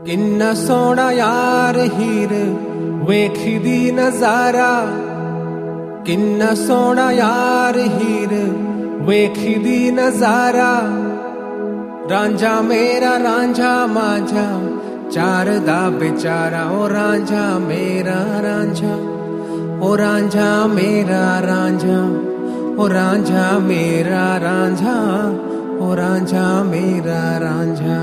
किन्ना सोहना यार हीर वेखदी नजारा, किन्ना सोहना यार हीर वेखदी नजारा। रांझा मेरा रांझा माझा चार दा बेचारा, ओ रांझा मेरा रांझा, ओ रांझा मेरा रांझा, ओ रांझा मेरा रांझा, ओ रांझा मेरा रांझा।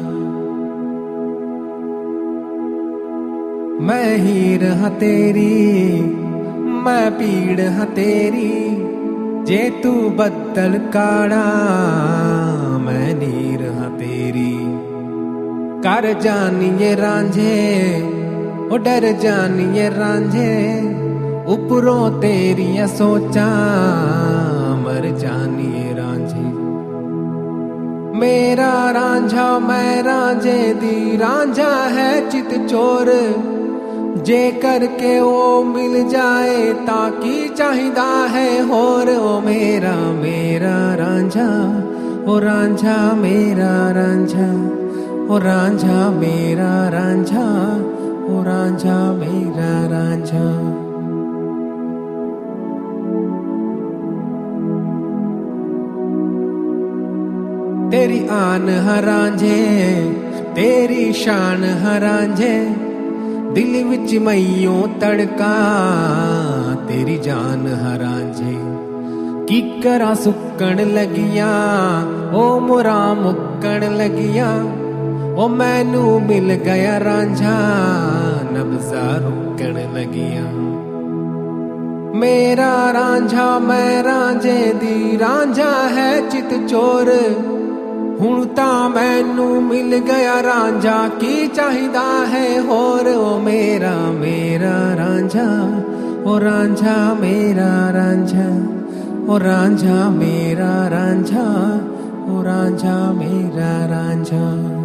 मैं हीर हाँ तेरी, मैं पीड़ हाँ तेरी, जे तू बदल काड़ा मैं नीर हाँ तेरी। कर जानिए रांझे ओ डर जानिए रांझे, उपरों तेरिया सोचा मर जानिए रांझे। मेरा रांझा मैं रांझे दी रांझा है चित चोर, जे करके वो मिल जाए ताकि चाहिदा है होर। ओ मेरा मेरा रांझा, ओ रांझा मेरा रांझा, ओ रांझा मेरा रांझा, ओ रांझा मेरा रांझा। तेरी आन है रांझे, तेरी शान है रांझे, दिल विच मैयों तड़का तेरी जान है रांझे। की करा सुक्कण लगिया ओ मोरा मुक्कण लगिया, ओ मैनू मिल गया रांझा नब्ज़ा रुकण लगिया। मेरा रांझा मैं रांझे दी रांझा है चित चोर, हुण तां मैनू मिल गया रांझा की चाहिदा है होर। ओ मेरा मेरा रांझा, ओ रांझा मेरा रांझा, ओ रांझा मेरा रांझा, ओ रांझा मेरा रांझा।